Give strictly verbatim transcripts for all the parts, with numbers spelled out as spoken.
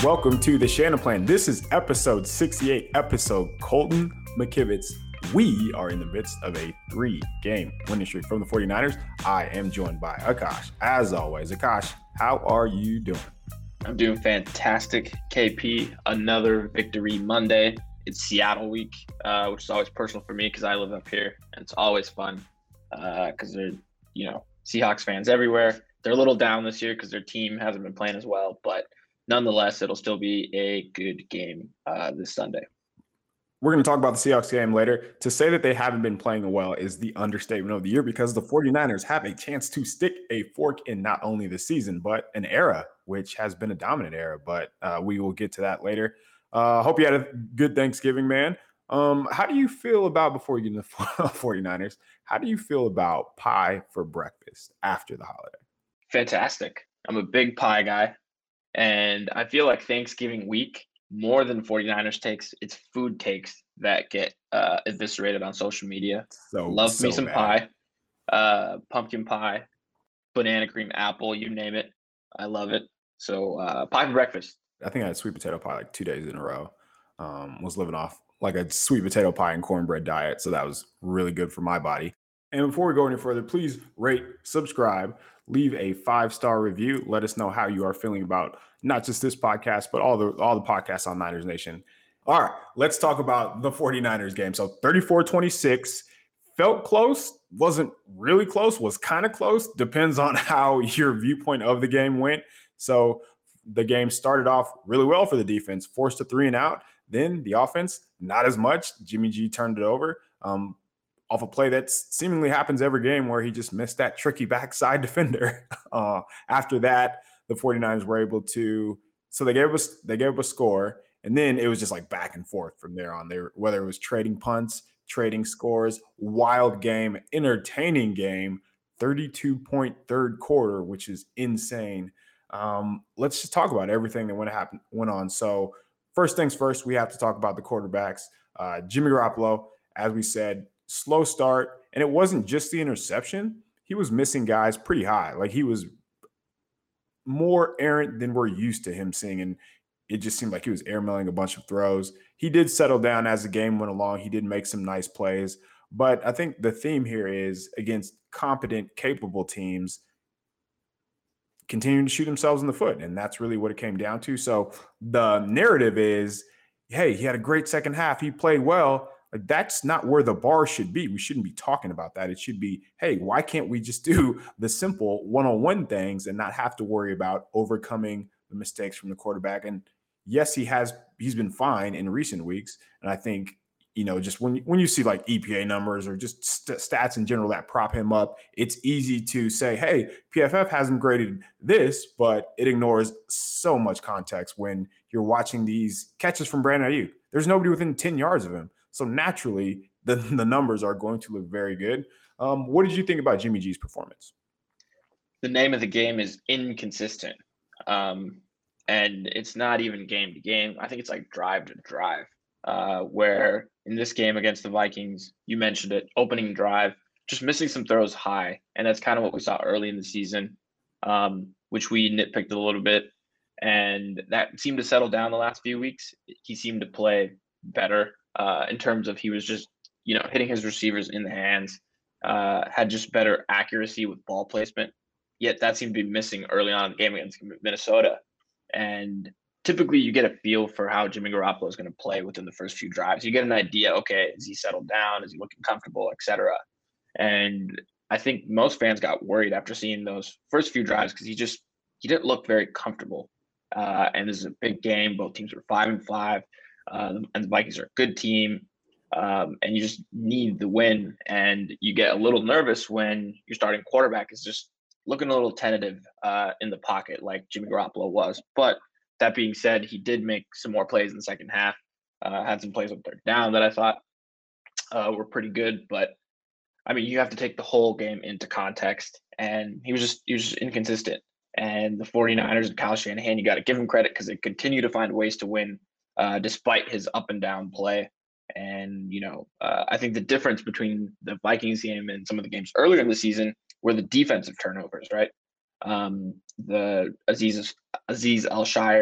Welcome to the Shannon Plan. This is episode sixty-eight, episode Colton McKivitz. We are in the midst of a three-game winning streak from the 49ers. I am joined by Akash. As always, Akash, how are you doing? I'm doing fantastic, K P. Another victory Monday. It's Seattle week, uh, which is always personal for me because I live up here, and it's always fun because uh, they're, you know, Seahawks fans everywhere. They're a little down this year because their team hasn't been playing as well, but nonetheless, it'll still be a good game uh, this Sunday. We're going to talk about the Seahawks game later. To say that they haven't been playing well is the understatement of the year because the 49ers have a chance to stick a fork in not only the season, but an era, which has been a dominant era. But uh, we will get to that later. Uh, hope you had a good Thanksgiving, man. Um, how do you feel about, before you get into the 49ers, how do you feel about pie for breakfast after the holiday? Fantastic. I'm a big pie guy. And I feel like Thanksgiving week, more than 49ers takes, it's food takes that get uh, eviscerated on social media. So Love so me some bad. pie, uh, pumpkin pie, banana cream apple, you name it. I love it. So uh, pie for breakfast. I think I had sweet potato pie like two days in a row. Um, was living off like a sweet potato pie and cornbread diet. So that was really good for my body. And before we go any further, please rate, subscribe, leave a five-star review. Let us know how you are feeling about not just this podcast, but all the all the podcasts on Niners Nation. All right, let's talk about the 49ers game. So thirty-four twenty-six, felt close, wasn't really close, was kind of close. Depends on how your viewpoint of the game went. So the game started off really well for the defense, forced a three and out. Then the offense, not as much. Jimmy G turned it over. Um, off a play that seemingly happens every game where he just missed that tricky backside defender. Uh, after that, the 49ers were able to, so they gave us, they gave us a score, and then it was just like back and forth from there on. They were, whether it was trading punts, trading scores, wild game, entertaining game, thirty-two point third quarter, which is insane. Um, let's just talk about everything that went happen, went on. So first things first, we have to talk about the quarterbacks. Uh, Jimmy Garoppolo, as we said, slow start, and it wasn't just the interception. He was missing guys pretty high. Like he was more errant than we're used to him seeing, and it just seemed like he was airmailing a bunch of throws. He did settle down as the game went along. He did make some nice plays, but I think the theme here is against competent, capable teams continuing to shoot themselves in the foot, and that's really what it came down to. So the narrative is, hey, he had a great second half. He played well. Like, that's not where the bar should be. We shouldn't be talking about that. It should be, hey, why can't we just do the simple one-on-one things and not have to worry about overcoming the mistakes from the quarterback? And yes, he has, he's been fine in recent weeks. And I think, you know, just when, when you see like E P A numbers or just st- stats in general that prop him up, it's easy to say, hey, P F F has him graded this, but it ignores so much context when you're watching these catches from Brandon Ayuk. There's nobody within ten yards of him. So naturally, the, the numbers are going to look very good. Um, what did you think about Jimmy G's performance? The name of the game is inconsistent. Um, and it's not even game to game. I think it's like drive to drive, uh, where in this game against the Vikings, you mentioned it, opening drive, just missing some throws high. And that's kind of what we saw early in the season, um, which we nitpicked a little bit. And that seemed to settle down the last few weeks. He seemed to play better. Uh, in terms of he was just, you know, hitting his receivers in the hands, uh, had just better accuracy with ball placement. Yet that seemed to be missing early on in the game against Minnesota. And typically you get a feel for how Jimmy Garoppolo is going to play within the first few drives. You get an idea, okay, is he settled down? Is he looking comfortable, et cetera? And I think most fans got worried after seeing those first few drives because he just, he didn't look very comfortable. Uh, and this is a big game. Both teams were five and five. Uh, and the Vikings are a good team, um, and you just need the win. And you get a little nervous when your starting quarterback is just looking a little tentative uh, in the pocket like Jimmy Garoppolo was. But that being said, he did make some more plays in the second half, uh, had some plays on third down that I thought uh, were pretty good. But, I mean, you have to take the whole game into context. And he was just he was just inconsistent. And the 49ers and Kyle Shanahan, you got to give him credit because they continue to find ways to win Uh, despite his up and down play. And, you know, uh, I think the difference between the Vikings game and some of the games earlier in the season were the defensive turnovers, right? Um, the Aziz, Aziz Al-Shire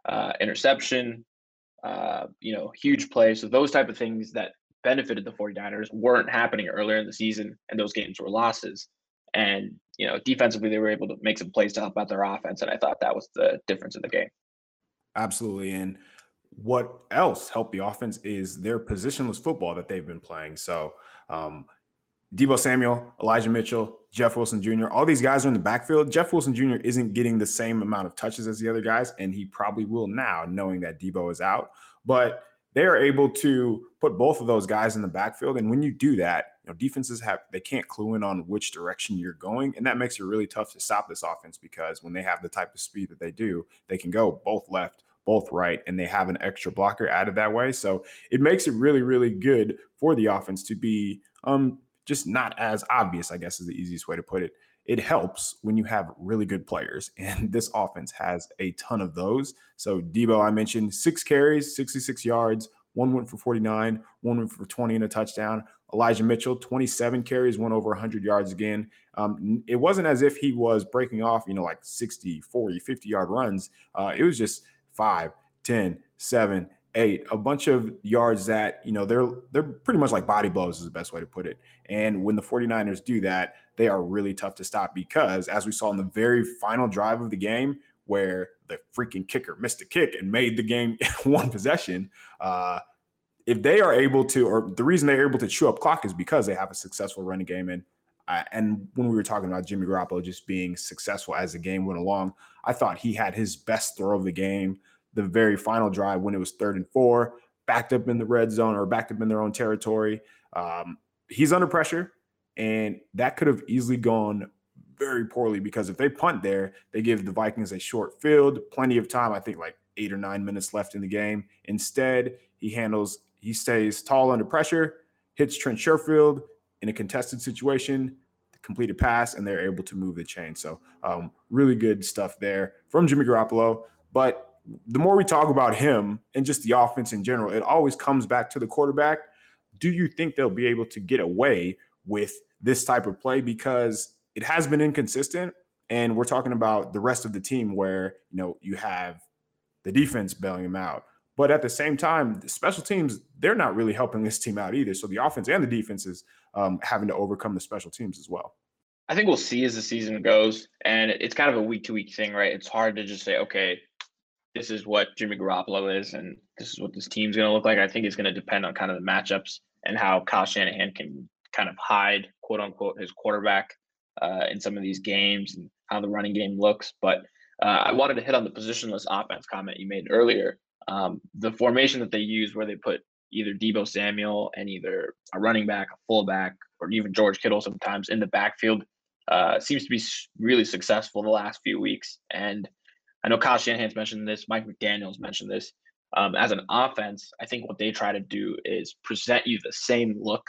uh, interception, uh, you know, huge play. So those type of things that benefited the 49ers weren't happening earlier in the season, and those games were losses. And, you know, defensively, they were able to make some plays to help out their offense. And I thought that was the difference in the game. Absolutely. And what else helped the offense is their positionless football that they've been playing. So, um, Deebo Samuel, Elijah Mitchell, Jeff Wilson Junior, all these guys are in the backfield. Jeff Wilson Junior isn't getting the same amount of touches as the other guys, and he probably will now, knowing that Deebo is out. But they are able to put both of those guys in the backfield. And when you do that, you know, defenses have they can't clue in on which direction you're going. And that makes it really tough to stop this offense, because when they have the type of speed that they do, they can go both left, both right, and they have an extra blocker added that way. So it makes it really, really good for the offense to be um, just not as obvious, I guess is the easiest way to put it. It helps when you have really good players, and this offense has a ton of those. So Deebo, I mentioned, six carries, sixty-six yards, one went for forty-nine, one went for twenty and a touchdown. Elijah Mitchell, twenty-seven carries, went over one hundred yards again. Um, it wasn't as if he was breaking off, you know, like sixty, forty, fifty-yard runs. Uh, it was just five, ten, seven, eight, a bunch of yards that, you know, they're they're pretty much like body blows is the best way to put it. And when the 49ers do that, they are really tough to stop, because as we saw in the very final drive of the game, where the freaking kicker missed a kick and made the game one possession, uh, if they are able to, or the reason they're able to chew up clock is because they have a successful running game. And uh, and when we were talking about Jimmy Garoppolo just being successful as the game went along, I thought he had his best throw of the game the very final drive when it was third and four, backed up in the red zone or backed up in their own territory. Um, he's under pressure, and that could have easily gone very poorly, because if they punt there, they give the Vikings a short field, plenty of time, I think like eight or nine minutes left in the game. Instead, he handles, he stays tall under pressure, hits Trent Sherfield in a contested situation, completed pass, and they're able to move the chain. So um, really good stuff there from Jimmy Garoppolo. But the more we talk about him and just the offense in general, it always comes back to the quarterback. Do you think they'll be able to get away with this type of play? Because it has been inconsistent, and we're talking about the rest of the team where, you know, you have the defense bailing him out. But at the same time, the special teams, they're not really helping this team out either. So the offense and the defense is um, having to overcome the special teams as well. I think we'll see as the season goes, and it's kind of a week to week thing, right? It's hard to just say, okay, this is what Jimmy Garoppolo is, and this is what this team's going to look like. I think it's going to depend on kind of the matchups and how Kyle Shanahan can kind of hide, quote unquote, his quarterback uh, in some of these games and how the running game looks. But uh, I wanted to hit on the positionless offense comment you made earlier. Um, the formation that they use, where they put either Deebo Samuel and either a running back, a fullback, or even George Kittle sometimes in the backfield, uh, seems to be really successful the last few weeks. And I know Kyle Shanahan's mentioned this, Mike McDaniel's mentioned this. Um, as an offense, I think what they try to do is present you the same look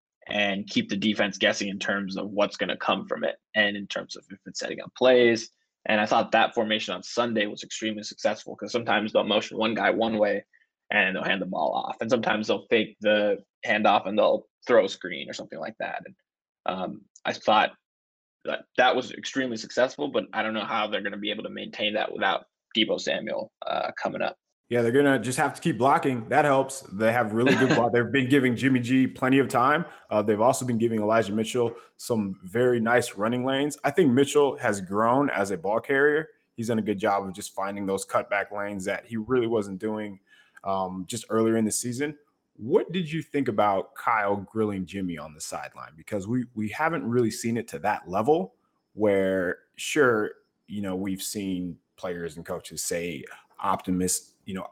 and keep the defense guessing in terms of what's going to come from it, and in terms of if it's setting up plays. And I thought that formation on Sunday was extremely successful, because sometimes they'll motion one guy one way and they'll hand the ball off, and sometimes they'll fake the handoff and they'll throw a screen or something like that. And um, I thought that that was extremely successful, but I don't know how they're going to be able to maintain that without Deebo Samuel uh, coming up. Yeah, they're going to just have to keep blocking. That helps. They have really good block. They've been giving Jimmy G plenty of time. Uh, they've also been giving Elijah Mitchell some very nice running lanes. I think Mitchell has grown as a ball carrier. He's done a good job of just finding those cutback lanes that he really wasn't doing um, just earlier in the season. What did you think about Kyle grilling Jimmy on the sideline? Because we we haven't really seen it to that level where, sure, you know, we've seen players and coaches say optimist, you know,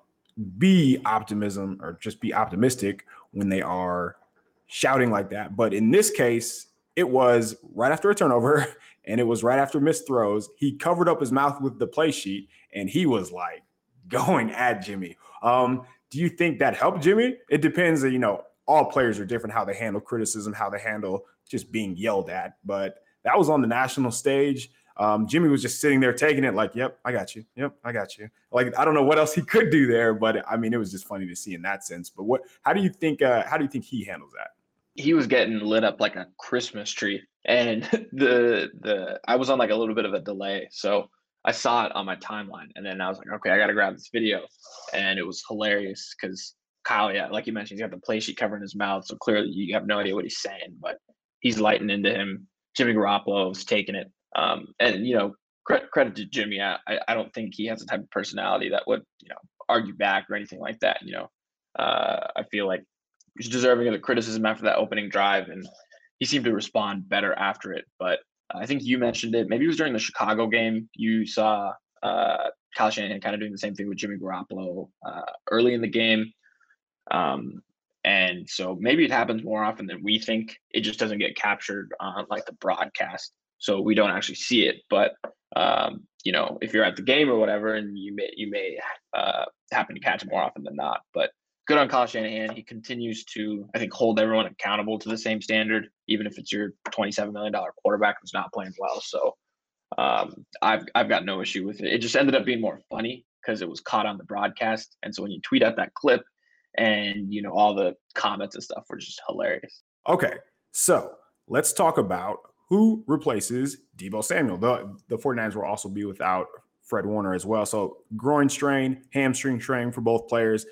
be optimism or just be optimistic when they are shouting like that. But in this case, it was right after a turnover and it was right after missed throws. He covered up his mouth with the play sheet and he was like going at Jimmy. Um, do you think that helped Jimmy? It depends. You know, all players are different, how they handle criticism, how they handle just being yelled at. But that was on the national stage. Um, Jimmy was just sitting there taking it like, yep, I got you. Yep, I got you. Like, I don't know what else he could do there, but I mean, it was just funny to see in that sense. But what, how do you think, uh, how do you think he handles that? He was getting lit up like a Christmas tree, and the, the, I was on like a little bit of a delay. So I saw it on my timeline, and then I was like, okay, I got to grab this video, and it was hilarious because Kyle, yeah, like you mentioned, he's got the play sheet covering his mouth, so clearly you have no idea what he's saying, but he's lighting into him. Jimmy Garoppolo's taking it, um, and you know, credit, credit to Jimmy. I, I don't think he has the type of personality that would, you know, argue back or anything like that. You know, uh, I feel like he's deserving of the criticism after that opening drive, and he seemed to respond better after it. But I think you mentioned it. Maybe it was during the Chicago game. You saw uh, Kyle Shanahan kind of doing the same thing with Jimmy Garoppolo uh, early in the game. Um, and so maybe it happens more often than we think. It just doesn't get captured on like the broadcast, so we don't actually see it. But um, you know, if you're at the game or whatever, and you may you may uh, happen to catch it more often than not. But good on Kyle Shanahan. He continues to, I think, hold everyone accountable to the same standard, even if it's your twenty-seven million dollars quarterback who's not playing well. So um, I've I've got no issue with it. It just ended up being more funny because it was caught on the broadcast, and so when you tweet out that clip, and you know all the comments and stuff were just hilarious. Okay, so let's talk about who replaces Deebo Samuel. The the 49ers will also be without Fred Warner as well. So groin strain, hamstring strain for both players.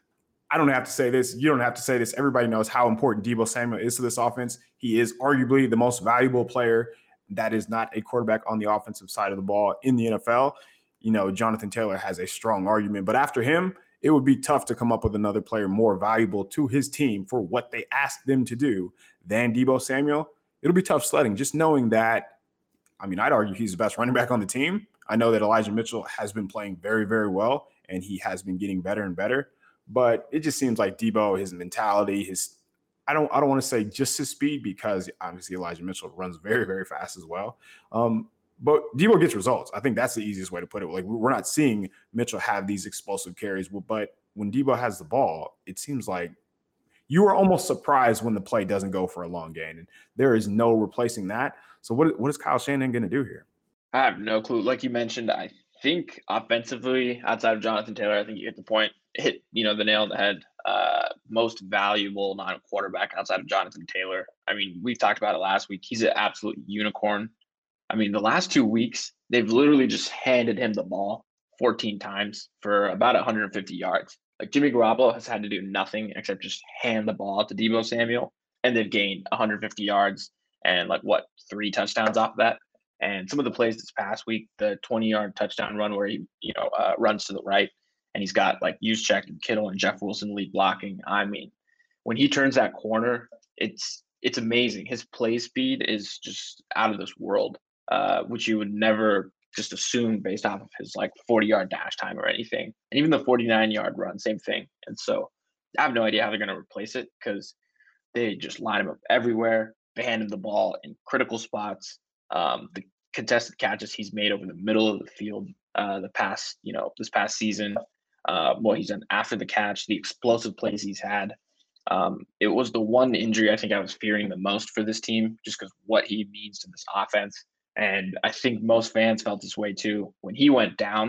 I don't have to say this. You don't have to say this. Everybody knows how important Deebo Samuel is to this offense. He is arguably the most valuable player that is not a quarterback on the offensive side of the ball in the N F L. You know, Jonathan Taylor has a strong argument, but after him, it would be tough to come up with another player more valuable to his team for what they asked them to do than Deebo Samuel. It'll be tough sledding, just knowing that. I mean, I'd argue he's the best running back on the team. I know that Elijah Mitchell has been playing very, very well, and he has been getting better and better. But it just seems like Deebo, his mentality, his I don't I don't want to say just his speed, because obviously Elijah Mitchell runs very, very fast as well. Um, but Deebo gets results. I think that's the easiest way to put it. Like, we're not seeing Mitchell have these explosive carries, but when Deebo has the ball, it seems like you are almost surprised when the play doesn't go for a long gain, and there is no replacing that. So what what is Kyle Shanahan going to do here? I have no clue. Like you mentioned, I think offensively, outside of Jonathan Taylor, I think you hit the point, hit you know the nail on the head. Uh, most valuable non-quarterback outside of Jonathan Taylor. I mean, we talked about it last week. He's an absolute unicorn. I mean, the last two weeks, they've literally just handed him the ball fourteen times for about one hundred fifty yards. Like, Jimmy Garoppolo has had to do nothing except just hand the ball to Deebo Samuel, and they've gained one hundred fifty yards and like what three touchdowns off of that. And some of the plays this past week, the twenty-yard touchdown run where he, you know, uh, runs to the right, and he's got like Juszczyk and Kittle and Jeff Wilson lead blocking. I mean, when he turns that corner, it's it's amazing. His play speed is just out of this world, uh, which you would never just assume based off of his like forty-yard dash time or anything. And even the forty-nine-yard run, same thing. And so I have no idea how they're going to replace it, because they just line him up everywhere. They hand him the ball in critical spots. Um, the contested catches he's made over the middle of the field uh, the past, you know, this past season, uh, what he's done after the catch, the explosive plays he's had. Um, it was the one injury I think I was fearing the most for this team, just because what he means to this offense. And I think most fans felt this way too. When he went down,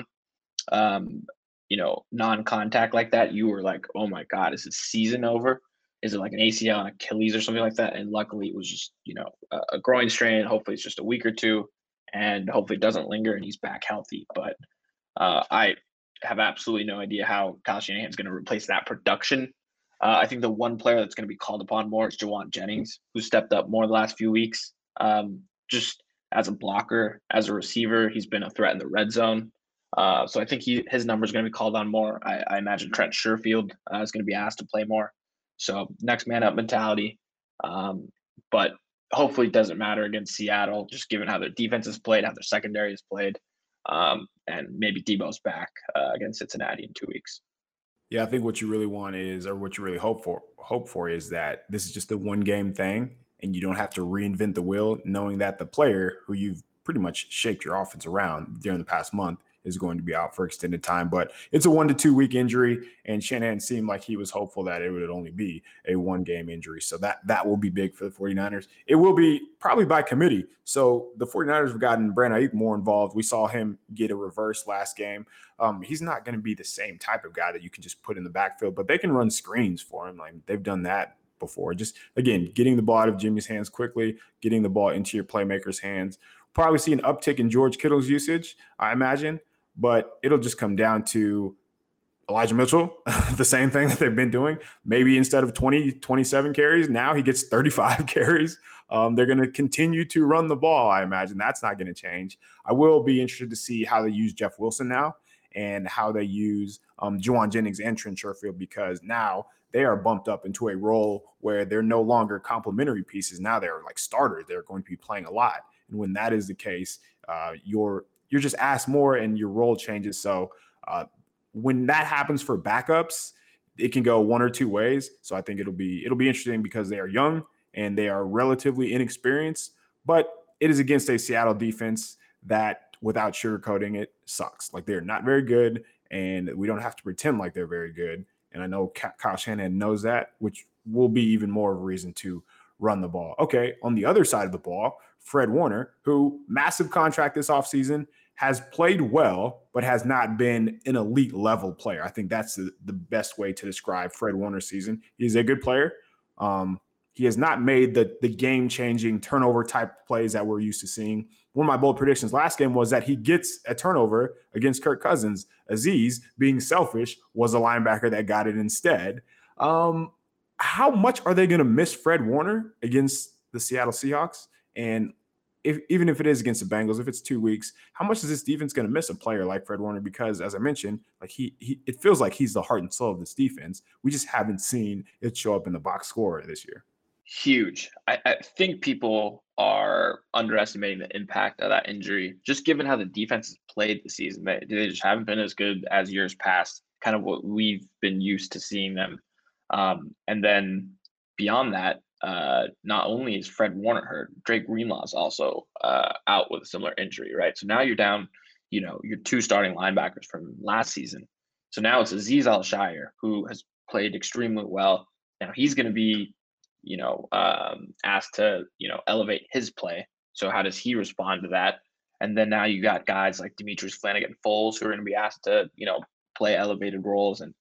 um, you know, non-contact like that, you were like, oh my God, is his season over? Is it like an A C L, an Achilles or something like that? And luckily it was just, you know, a, a groin strain. Hopefully it's just a week or two, and hopefully it doesn't linger and he's back healthy. But uh, I have absolutely no idea how Kyle Shanahan is going to replace that production. Uh, I think the one player that's going to be called upon more is Jauan Jennings, who stepped up more the last few weeks. Um, just as a blocker, as a receiver, he's been a threat in the red zone. Uh, so I think he his number is going to be called on more. I, I imagine Trent Sherfield uh, is going to be asked to play more. So next man up mentality. Um, but hopefully it doesn't matter against Seattle, just given how their defense has played, how their secondary has played. Um, and maybe Deebo's back uh, against Cincinnati in two weeks. Yeah, I think what you really want is, or what you really hope for, hope for is that this is just a one game thing, and you don't have to reinvent the wheel, knowing that the player who you've pretty much shaped your offense around during the past month is going to be out for extended time. But it's a one to two week injury, and Shanahan seemed like he was hopeful that it would only be a one game injury. So that that will be big for the 49ers. It will be probably by committee. So the 49ers have gotten Brandon Ayuk more involved. We saw him get a reverse last game. Um, he's not going to be the same type of guy that you can just put in the backfield, but they can run screens for him. Like, they've done that before. Just, again, getting the ball out of Jimmy's hands quickly, getting the ball into your playmakers' hands. probably see an uptick in George Kittle's usage, I imagine, but it'll just come down to Elijah Mitchell, the same thing that they've been doing. Maybe instead of twenty, twenty-seven carries, now he gets thirty-five carries. Um, they're going to continue to run the ball, I imagine. That's not going to change. I will be interested to see how they use Jeff Wilson now and how they use um, Jauan Jennings and Trent Sherfield, because now they are bumped up into a role where they're no longer complementary pieces. Now they're like starters. They're going to be playing a lot. And when that is the case, uh, you're you're just asked more and your role changes. So uh, when that happens for backups, it can go one or two ways. So I think it'll be it'll be interesting because they are young and they are relatively inexperienced, but it is against a Seattle defense that, without sugarcoating it, sucks. Like, they're not very good, and we don't have to pretend like they're very good. And I know Kyle Shanahan knows that, which will be even more of a reason to run the ball. Okay, on the other side of the ball, Fred Warner, who massive contract this offseason, has played well, but has not been an elite level player. I think that's the, the best way to describe Fred Warner's season. He's a good player. Um, he has not made the, the game-changing turnover type plays that we're used to seeing. One of my bold predictions last game was that he gets a turnover against Kirk Cousins. Azeez, being selfish, was a linebacker that got it instead. Um, how much are they going to miss Fred Warner against the Seattle Seahawks? And if, even if it is against the Bengals, if it's two weeks, how much is this defense going to miss a player like Fred Warner? Because, as I mentioned, like he, he, it feels like he's the heart and soul of this defense. We just haven't seen it show up in the box score this year. Huge. I, I think people are underestimating the impact of that injury, just given how the defense has played this season. They, they just haven't been as good as years past, kind of what we've been used to seeing them. Um, and then beyond that, uh, not only is Fred Warner hurt, Drake Greenlaw is also uh, out with a similar injury, right? So now you're down, you know, your two starting linebackers from last season. So now it's Azeez Al-Shaair, who has played extremely well. Now he's going to be, you know, um, asked to, you know, elevate his play. So how does he respond to that? And then now you got guys like Demetrius Flannigan-Fowles who are going to be asked to, you know, play elevated roles. And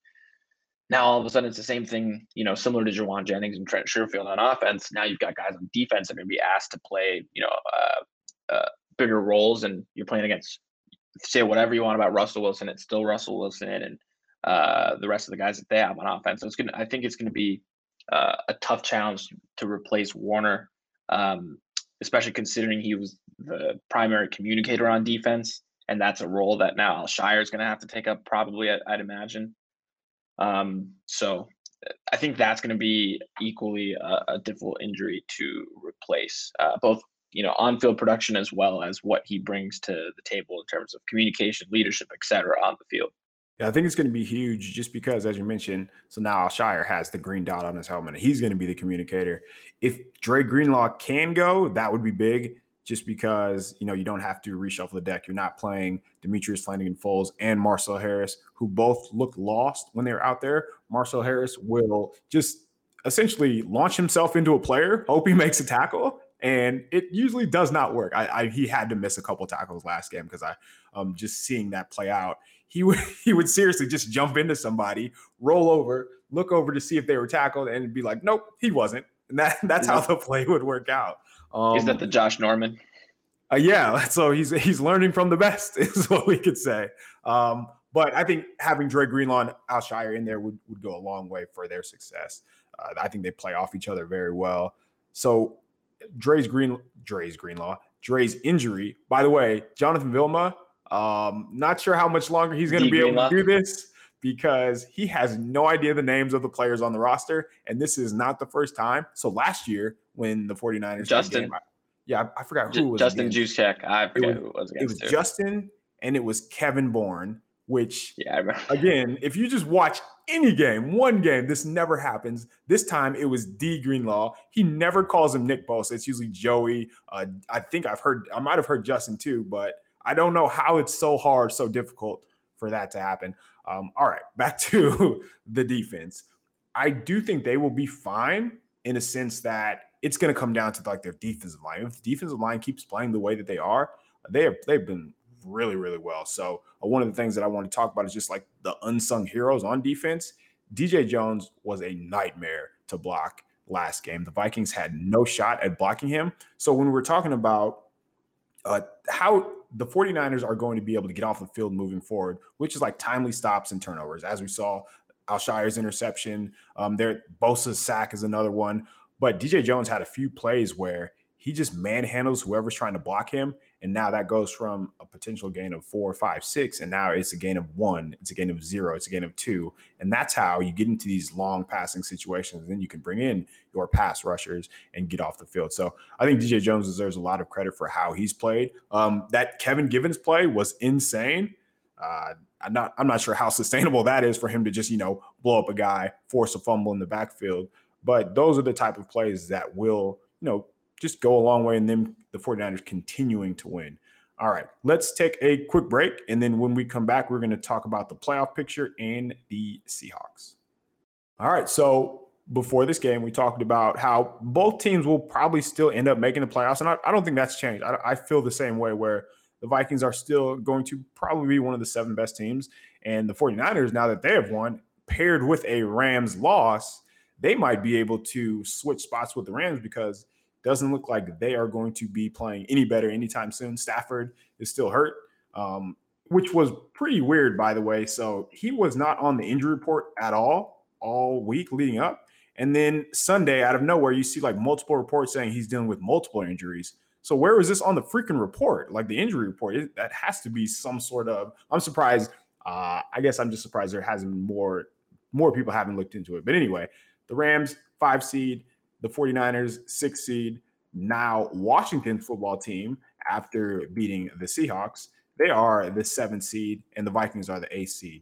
now all of a sudden it's the same thing, you know, similar to Jauan Jennings and Trent Sherfield on offense. Now you've got guys on defense that are going to be asked to play, you know, uh, uh, bigger roles, and you're playing against, say whatever you want about Russell Wilson, it's still Russell Wilson and uh, the rest of the guys that they have on offense. So it's going to, I think it's going to be Uh, a tough challenge to replace Warner, um, especially considering he was the primary communicator on defense, and that's a role that now Al-Shaair is going to have to take up probably, I'd, I'd imagine. Um, so I think that's going to be equally a, a difficult injury to replace, uh, both, you know, on-field production as well as what he brings to the table in terms of communication, leadership, et cetera, on the field. Yeah, I think it's going to be huge just because, as you mentioned, so now Al-Shaair has the green dot on his helmet, and he's going to be the communicator. If Dre Greenlaw can go, that would be big just because, you know, you don't have to reshuffle the deck. You're not playing Demetrius Flannigan-Fowles and Marcel Harris, who both look lost when they're out there. Marcel Harris will just essentially launch himself into a player, hope he makes a tackle, and it usually does not work. I, I he had to miss a couple tackles last game because I um just seeing that play out. He would he would seriously just jump into somebody, roll over, look over to see if they were tackled, and be like, nope, he wasn't. And that that's how the play would work out. Um, Is that the Josh Norman? Uh, yeah, so he's he's learning from the best is what we could say. Um, but I think having Dre Greenlaw and Al-Shaair in there would, would go a long way for their success. Uh, I think they play off each other very well. So Dre's Green Dre's Greenlaw, Dre's injury. By the way, Jonathan Vilma, um, not sure how much longer he's going to be Greenlaw. able to do this because he has no idea the names of the players on the roster, and this is not the first time. So last year when the 49ers Justin. Game, I, yeah, I, I forgot who it was. Justin Juszczyk. I forget it was, who it was against. It was too. Justin and it was Kevin Bourne, which, yeah, I remember. Again, if you just watch any game, one game, this never happens. This time it was D Greenlaw. He never calls him Nick Bosa. It's usually Joey. Uh, I think I've heard, I might have heard Justin too, but I don't know how it's so hard, so difficult for that to happen. Um, all right, back to the defense. I do think they will be fine in a sense that it's going to come down to like their defensive line. If the defensive line keeps playing the way that they are, they have they've been really, really well. So uh, one of the things that I want to talk about is just like the unsung heroes on defense. D J Jones was a nightmare to block last game. The Vikings had no shot at blocking him. So when we're talking about uh, how the 49ers are going to be able to get off the field moving forward, which is like timely stops and turnovers. As we saw, Alshire's interception, um, there, Bosa's sack is another one. But D J Jones had a few plays where he just manhandles whoever's trying to block him. And now that goes from a potential gain of four, five, six, and now it's a gain of one, it's a gain of zero, it's a gain of two. And that's how you get into these long passing situations. And then you can bring in your pass rushers and get off the field. So I think D J Jones deserves a lot of credit for how he's played. Um, that Kevin Givens play was insane. Uh, I'm not, I'm not sure how sustainable that is for him to just, you know, blow up a guy, force a fumble in the backfield. But those are the type of plays that will, you know, just go a long way in them, the 49ers continuing to win. All right, let's take a quick break. And then when we come back, we're going to talk about the playoff picture and the Seahawks. All right, so before this game, we talked about how both teams will probably still end up making the playoffs. And I, I don't think that's changed. I, I feel the same way, where the Vikings are still going to probably be one of the seven best teams. And the 49ers, now that they have won, paired with a Rams loss, they might be able to switch spots with the Rams, because doesn't look like they are going to be playing any better anytime soon. Stafford is still hurt, um, which was pretty weird, by the way. So he was not on the injury report at all, all week leading up. And then Sunday, out of nowhere, you see like multiple reports saying he's dealing with multiple injuries. So where was this on the freaking report? Like the injury report, it, that has to be some sort of, I'm surprised. Uh, I guess I'm just surprised there hasn't been more, more people haven't looked into it. But anyway, the Rams, five seed, the 49ers, six seed. Now Washington football team, after beating the Seahawks, they are the seventh seed, and the Vikings are the eighth seed.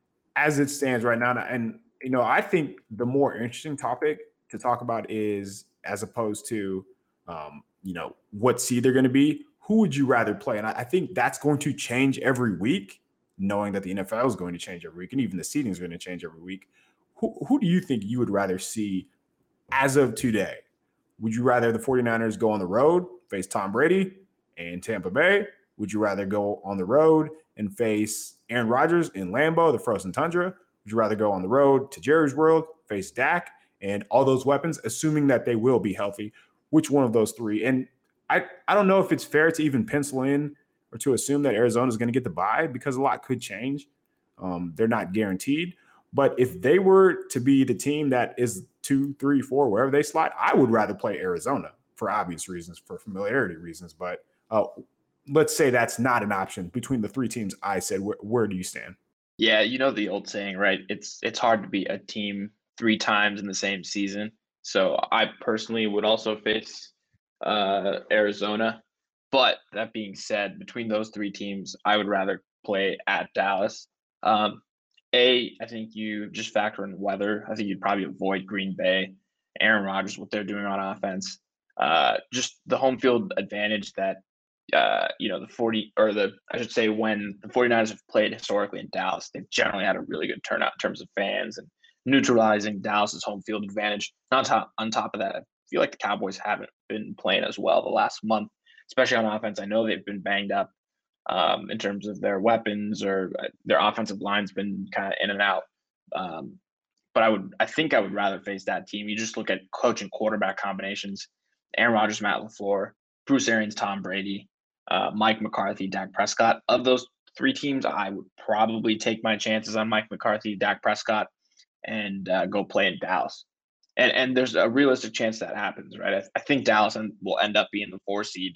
As it stands right now, and you know, I think the more interesting topic to talk about is, as opposed to, um, you know, what seed they're going to be, who would you rather play? And I, I think that's going to change every week, knowing that the N F L is going to change every week, and even the seeding is going to change every week. Who, who do you think you would rather see as of today? Would you rather the 49ers go on the road, face Tom Brady and Tampa Bay? Would you rather go on the road and face Aaron Rodgers in Lambeau, the frozen tundra? Would you rather go on the road to Jerry's World, face Dak and all those weapons, assuming that they will be healthy? Which one of those three? And I, I don't know if it's fair to even pencil in or to assume that Arizona is going to get the bye, because a lot could change. Um, they're not guaranteed. But if they were to be the team that is two, three, four, wherever they slide, I would rather play Arizona for obvious reasons, for familiarity reasons. But uh, let's say that's not an option between the three teams I said. Where, where do you stand? Yeah, you know the old saying, right? It's it's hard to beat a team three times in the same season. So I personally would also face uh, Arizona. But that being said, between those three teams, I would rather play at Dallas. Um, A, I think you just factor in weather. I think you'd probably avoid Green Bay, Aaron Rodgers, what they're doing on offense. Uh, just the home field advantage that, uh, you know, the forty or the, I should say, when the 49ers have played historically in Dallas, they've generally had a really good turnout in terms of fans and neutralizing Dallas's home field advantage. On top, on top of that, I feel like the Cowboys haven't been playing as well the last month, especially on offense. I know they've been banged up um, in terms of their weapons, or their offensive line's been kind of in and out. Um, but I would, I think I would rather face that team. You just look at coach and quarterback combinations: Aaron Rodgers, Matt LaFleur, Bruce Arians, Tom Brady, uh, Mike McCarthy, Dak Prescott. Of those three teams, I would probably take my chances on Mike McCarthy, Dak Prescott, and uh, go play in Dallas. And and there's a realistic chance that happens, right? I, I think Dallas will end up being the four seed.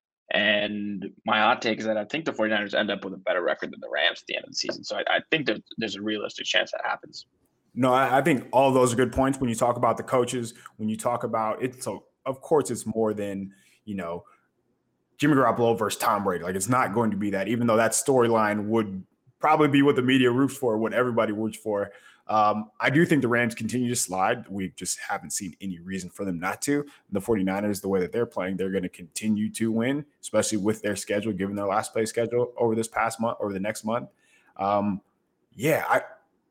And my hot take is that I think the 49ers end up with a better record than the Rams at the end of the season. So I, I think that there's a realistic chance that happens. No, I, I think all those are good points. When you talk about the coaches, when you talk about it, so of course it's more than, you know, Jimmy Garoppolo versus Tom Brady. Like, it's not going to be that, even though that storyline would probably be what the media roots for, what everybody roots for. Um, I do think the Rams continue to slide. We just haven't seen any reason for them not to. The 49ers, the way that they're playing, they're going to continue to win, especially with their schedule, given their last play schedule over this past month, over the next month. Um, yeah, I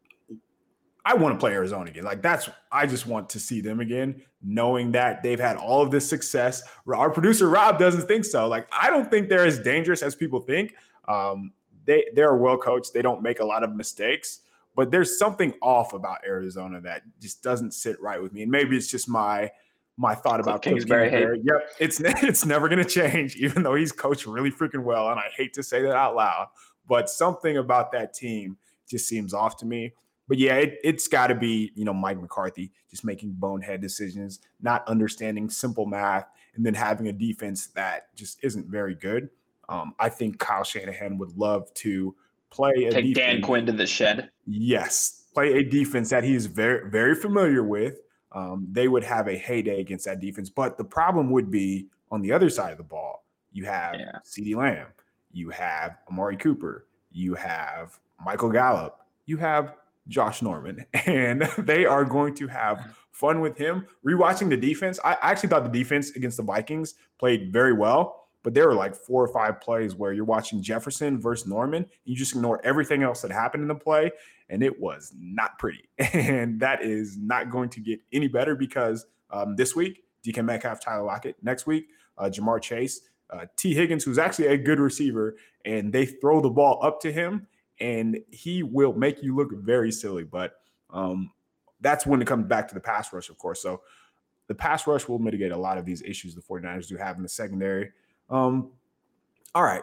I want to play Arizona again. Like, that's, I just want to see them again, knowing that they've had all of this success. Our producer, Rob, doesn't think so. Like, I don't think they're as dangerous as people think. Um, they, they're well coached. They don't make a lot of mistakes. But there's something off about Arizona that just doesn't sit right with me. And maybe it's just my my thought Cliff about Cliff Kingsbury hate. Kingsbury. Yep, it's it's never going to change, even though he's coached really freaking well. And I hate to say that out loud, but something about that team just seems off to me. But yeah, it, it's got to be, you know, Mike McCarthy just making bonehead decisions, not understanding simple math, and then having a defense that just isn't very good. Um, I think Kyle Shanahan would love to play a Take defense. Dan Quinn to the shed. Yes, play a defense that he is very, very familiar with. Um, they would have a heyday against that defense. But the problem would be on the other side of the ball. You have Yeah. CeeDee Lamb. You have Amari Cooper. You have Michael Gallup. You have Josh Norman. And they are going to have fun with him. Rewatching the defense, I actually thought the defense against the Vikings played very well. But there were like four or five plays where you're watching Jefferson versus Norman. You just ignore everything else that happened in the play, and it was not pretty. And that is not going to get any better because um, this week, D K Metcalf, Tyler Lockett. Next week, uh, Jamar Chase, uh, T. Higgins, who's actually a good receiver, and they throw the ball up to him, and he will make you look very silly. But um, that's when it comes back to the pass rush, of course. So the pass rush will mitigate a lot of these issues the 49ers do have in the secondary. Um, all right.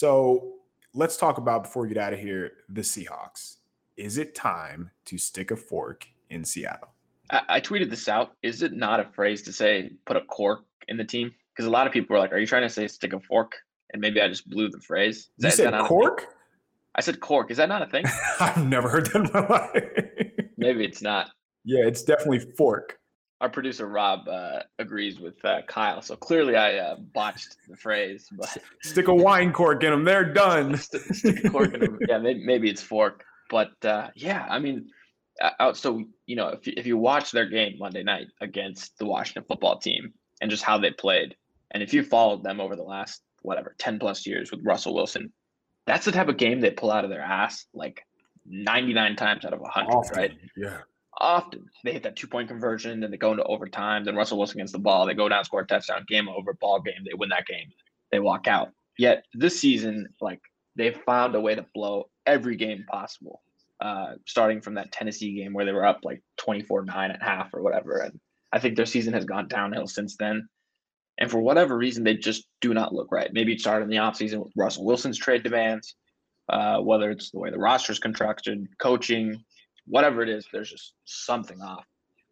So let's talk about, before we get out of here, the Seahawks. Is it time to stick a fork in Seattle? I, I tweeted this out. Is it not a phrase to say put a cork in the team? Because a lot of people are like, are you trying to say stick a fork? And maybe I just blew the phrase. Is You that, is said that not cork? I said cork. Is that not a thing? I've never heard that in my life. Maybe it's not. Yeah, it's definitely fork. Our producer Rob uh, agrees with uh, Kyle, so clearly I uh, botched the phrase. But stick a wine cork in them; they're done. stick, stick a cork in them. Yeah, maybe, maybe it's fork. But uh, yeah, I mean, uh, so you know, if you, if you watch their game Monday night against the Washington Football Team and just how they played, and if you followed them over the last whatever ten plus years with Russell Wilson, that's the type of game they pull out of their ass like ninety-nine times out of one hundred, Often, right? Yeah. Often they hit that two-point conversion, then they go into overtime. Then Russell Wilson gets the ball. They go down, score a touchdown, game over, ball game. They win that game. They walk out. Yet this season, like they've found a way to blow every game possible, uh, starting from that Tennessee game where they were up like twenty-four nine at half or whatever. And I think their season has gone downhill since then. And for whatever reason, they just do not look right. Maybe it started in the offseason with Russell Wilson's trade demands, uh, whether it's the way the roster's constructed, coaching, whatever it is, there's just something off.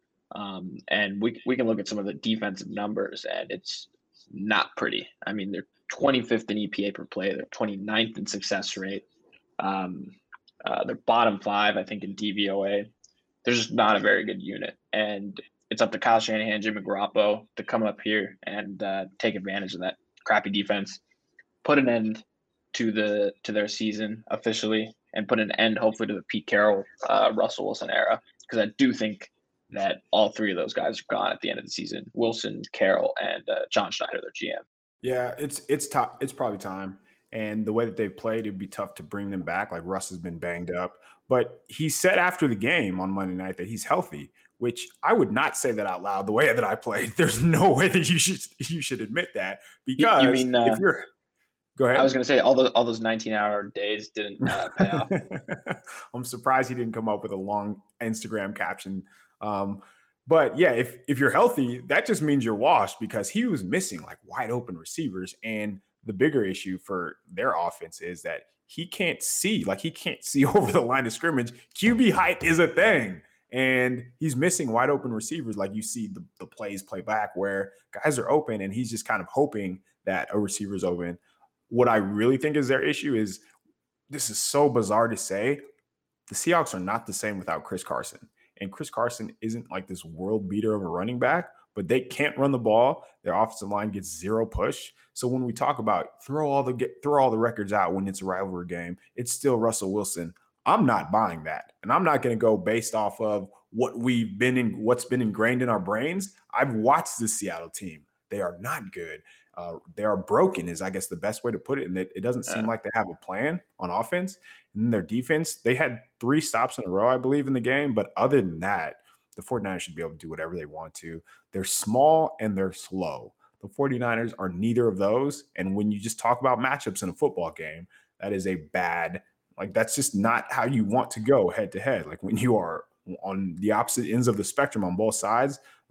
Um, and we we can look at some of the defensive numbers, and it's not pretty. I mean, they're twenty-fifth in E P A per play. They're twenty-ninth in success rate. Um, uh, they're bottom five, I think, in D V O A. They're just not a very good unit. And it's up to Kyle Shanahan, Jimmy Garoppolo to come up here and uh, take advantage of that crappy defense, put an end to the to their season officially, and put an end hopefully to the Pete Carroll, uh, Russell Wilson era. Because I do think that all three of those guys are gone at the end of the season. Wilson, Carroll, and uh, John Schneider, their G M. Yeah, it's it's top. It's probably time. And the way that they've played, it'd be tough to bring them back. Like Russ has been banged up. But he said after the game on Monday night that he's healthy, which I would not say that out loud the way that I played. There's no way that you should you should admit that. Because you mean, uh, if you're Go ahead. I was going to say all those all those nineteen-hour days didn't uh, pay off. I'm surprised he didn't come up with a long Instagram caption. Um, but yeah, if if you're healthy, that just means you're washed because he was missing like wide open receivers. And the bigger issue for their offense is that he can't see, like he can't see over the line of scrimmage. Q B height is a thing. And he's missing wide open receivers. Like you see the, the plays play back where guys are open and he's just kind of hoping that a receiver's open. What I really think is their issue is, this is so bizarre to say, the Seahawks are not the same without Chris Carson. And Chris Carson isn't like this world beater of a running back, but they can't run the ball. Their offensive line gets zero push. So when we talk about throw all the get, throw all the records out when it's a rivalry game, it's still Russell Wilson. I'm not buying that. And I'm not going to go based off of what we've been in, what's been ingrained in our brains. I've watched the Seattle team. They are not good. Uh, they are broken is, I guess, the best way to put it. And it, it doesn't seem like they have a plan on offense. And their defense, they had three stops in a row, I believe, in the game. But other than that, the 49ers should be able to do whatever they want to. They're small and they're slow. The 49ers are neither of those. And when you just talk about matchups in a football game, that is a bad, like that's just not how you want to go head to head. Like when you are on the opposite ends of the spectrum on both sides, the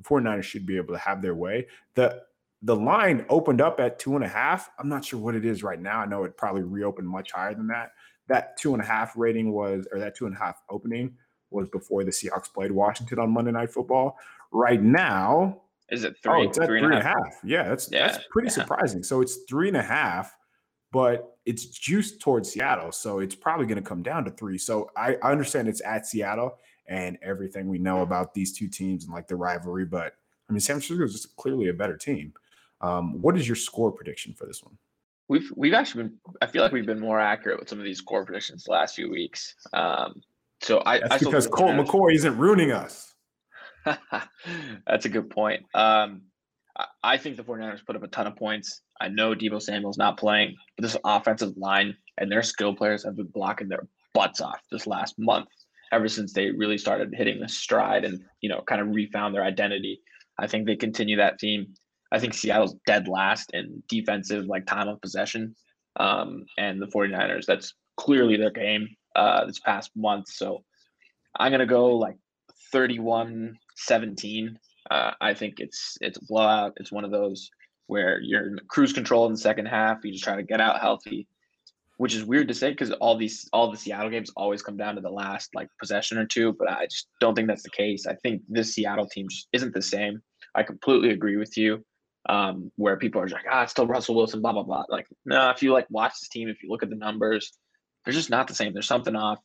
the 49ers should be able to have their way. The the line opened up at two and a half. I'm not sure what it is right now. I know it probably reopened much higher than that. That two and a half rating was, or that two and a half opening was before the Seahawks played Washington on Monday Night Football. Right now, is it three? Oh, it's at three, three and, and a half. half. Yeah, that's yeah, that's pretty yeah. surprising. So it's three and a half, but it's juiced towards Seattle. So it's probably going to come down to three. So I, I understand it's at Seattle and everything we know about these two teams and like the rivalry, but I mean, San Francisco is just clearly a better team. Um, what is your score prediction for this one? We've we've actually been. I feel like we've been more accurate with some of these score predictions the last few weeks. Um, so I that's I because Colt McCoy isn't ruining us. That's a good point. Um, I, I think the 49ers put up a ton of points. I know Deebo Samuel's not playing, but this offensive line and their skill players have been blocking their butts off this last month, ever since they really started hitting the stride and, you know, kind of refound their identity. I think they continue that theme. I think Seattle's dead last in defensive, like, time of possession. Um, and the 49ers, that's clearly their game uh, this past month. So I'm going to go like thirty-one seventeen. Uh, I think it's it's a blowout. It's one of those where you're in cruise control in the second half. You just try to get out healthy, which is weird to say because all these all the Seattle games always come down to the last like possession or two. But I just don't think that's the case. I think this Seattle team just isn't the same. I completely agree with you. Um, where people are just like, ah, it's still Russell Wilson, blah blah blah. Like, no, if you like watch this team, if you look at the numbers, they're just not the same. There's something off.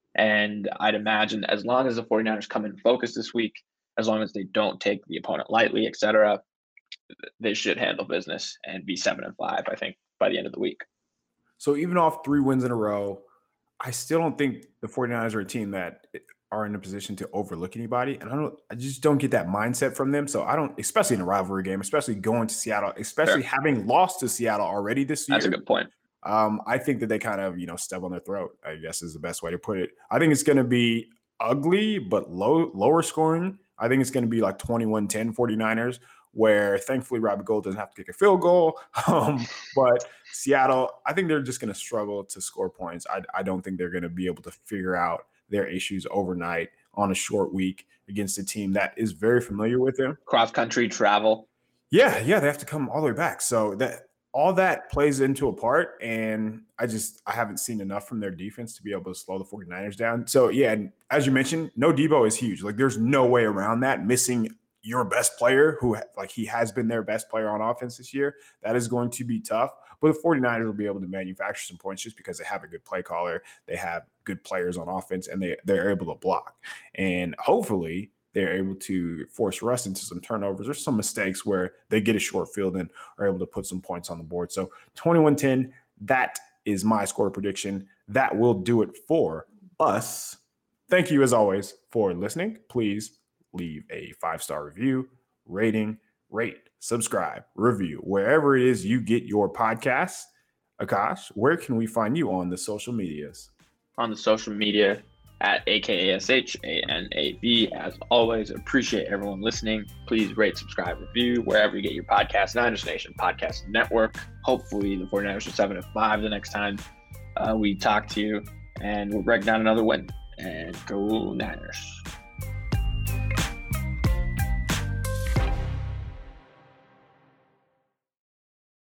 And I'd imagine as long as the 49ers come in focus this week, as long as they don't take the opponent lightly, et cetera, they should handle business and be seven and five, I think, by the end of the week. So even off three wins in a row, I still don't think the 49ers are a team that are in a position to overlook anybody. And I don't, I just don't get that mindset from them. So I don't, especially in a rivalry game, especially going to Seattle, especially sure. having lost to Seattle already this year. That's a good point. Um, I think that they kind of, you know, step on their throat, I guess is the best way to put it. I think it's going to be ugly, but low, lower scoring. I think it's going to be like twenty-one ten 49ers, where thankfully Robbie Gould doesn't have to kick a field goal. Um, but Seattle, I think they're just going to struggle to score points. I, I don't think they're going to be able to figure out their issues overnight on a short week against a team that is very familiar with them. Cross country travel. Yeah, yeah, they have to come all the way back. So that all that plays into a part, and I just I haven't seen enough from their defense to be able to slow the 49ers down. So, yeah, and as you mentioned, no Deebo is huge. Like, there's no way around that. Missing your best player, who like he has been their best player on offense this year, that is going to be tough. But the 49ers will be able to manufacture some points just because they have a good play caller. They have good players on offense, and they, they're able to block. And hopefully – they're able to force Russ into some turnovers or some mistakes where they get a short field and are able to put some points on the board. So twenty-one ten, that is my score prediction. That will do it for us. Thank you, as always, for listening. Please leave a five-star review, rating, rate, subscribe, review, wherever it is you get your podcasts. Akash, where can we find you on the social medias? On the social media, at A K A S H A N A V. As always, appreciate everyone listening. Please rate, subscribe, review, wherever you get your podcast. Niners Nation Podcast Network. Hopefully the 49ers are seven and five the next time uh, we talk to you, and we'll break down another win. And go Niners.